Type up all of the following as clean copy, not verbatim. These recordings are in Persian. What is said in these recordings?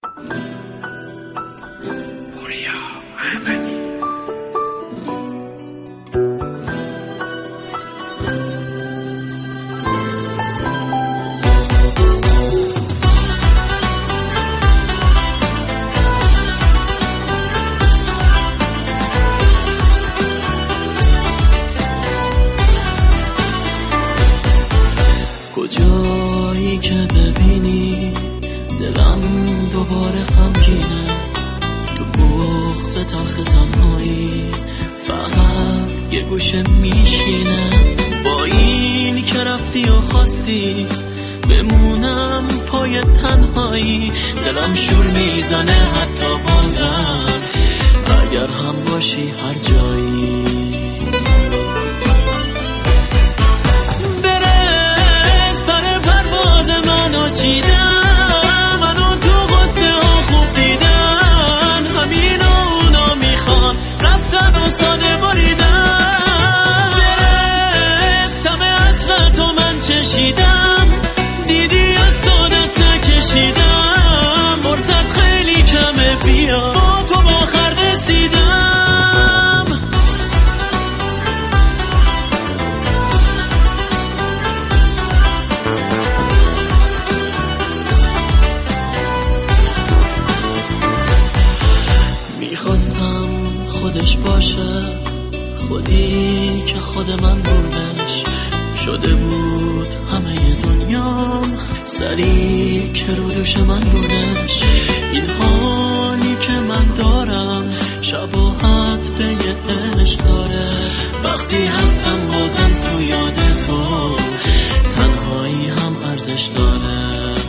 کجایی که ببینی دلم دوباره غمگینه، تو بغض تلخ تنهایی فقط یه گوشه میشینه. با این که رفتی و خواستی بمونم پای تنهایی، دلم شور میزنه حتی بازم اگر هم باشی هر جایی. منو تو قصه ها خوب دیدن، همین اونا میخوان رفتن و ساده بریدن. برستم حسرت و من چشیدم، دیدی از تو دست نکشیدم. فرصت خیلی کمه بیا با تو با آخر رسیدم. میخواستم خودش باشه، خودی که خود من بودش. شده بود همه دنیام سری که رو دوش من بودش. این حالی که من دارم شباهت به یه عشق داره. وقتی هستم بازم تو یاد تو، تنهایی هم ارزش داره.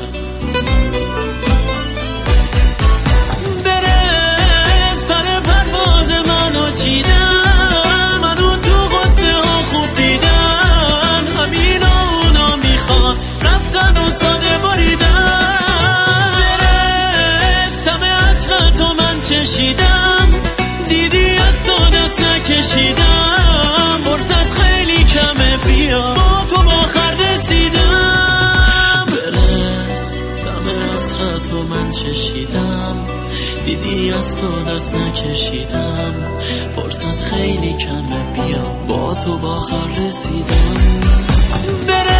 منو تو قصه ها خوب دیدن، همین اونا میخوان رفتن و ساده بریدن. برستم حسرت و من چشیدم، دیدی از تو دست نکشیدم. فرصت خیلی کمه بیا با تو با آخر رسیدم. برستم حسرت و من چشیدم، دیدی از تو دست نکشیدم. فرصت خیلی کمه بیا با تو با آخر رسیدم.